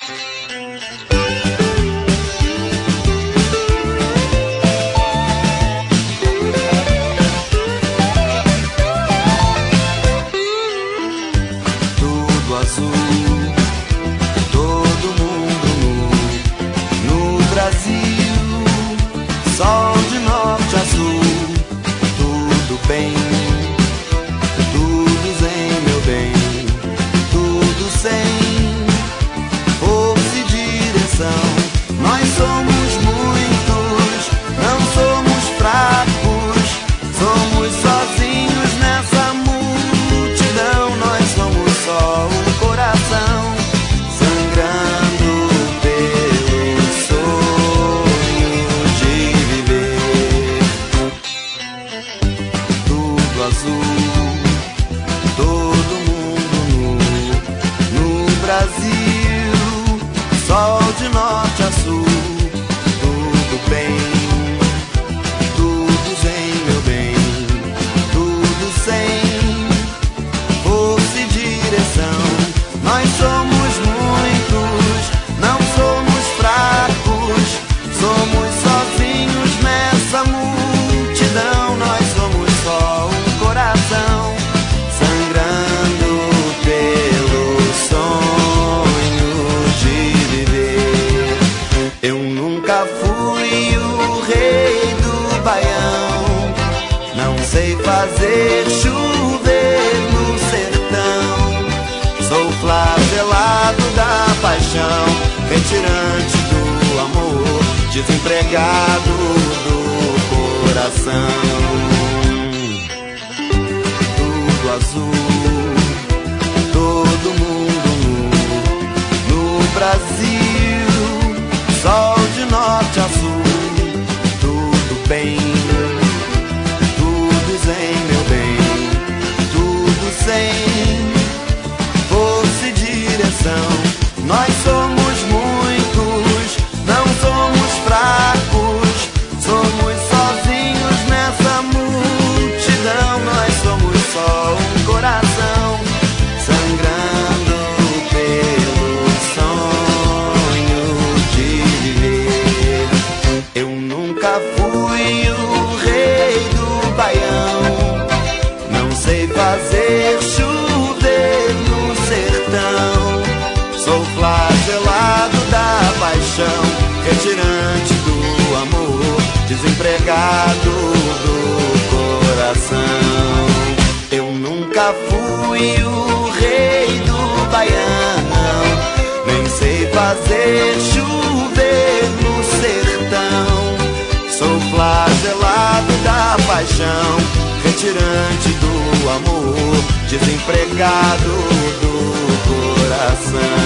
Tudo azul, todo mundo nu. No Brasil, sol de norte a sul. Tudo bem, tudo zen, meu bem. Tudo sem força e direção. Nós somos muitos, não somos fracos. Somos sozinhos nessa multidão. Nós somos só um coração sangrando pelo sonho de viver. Tudo azul, todo mundo nu. No Brasil, sol de norte a sul. Tudo bem, tudo zen, meu bem. Tudo sem força e direção. Nós somos muitos, não somos fracos. Somos sozinhos nessa multidão. Nós somos só um coração sangrando pelo sonho de viver. Eu nunca fui o rei do Baião. Não sei fazer chover no sertão. Sou flagelado da paixão, retirante do amor, desempregado do coração. Tudo azul, todo mundo nu. No Brasil, sol de norte a sul. Tudo bem, tudo zen, meu bem. Tudo sem força e direção. Nós somos muitos, não somos fracos. Somos sozinhos nessa multidão. Nós somos só um coração sangrando pelo sonho de viver. Eu nunca fui o rei do Baião. Não sei fazer chover no sertão. Sou flagelado da paixão, retirante do amor, desempregado do coração. Eu nunca fui o rei do Baião. Nem sei fazer chover no sertão. Sou flagelado da paixão, retirante do amor, desempregado do coração.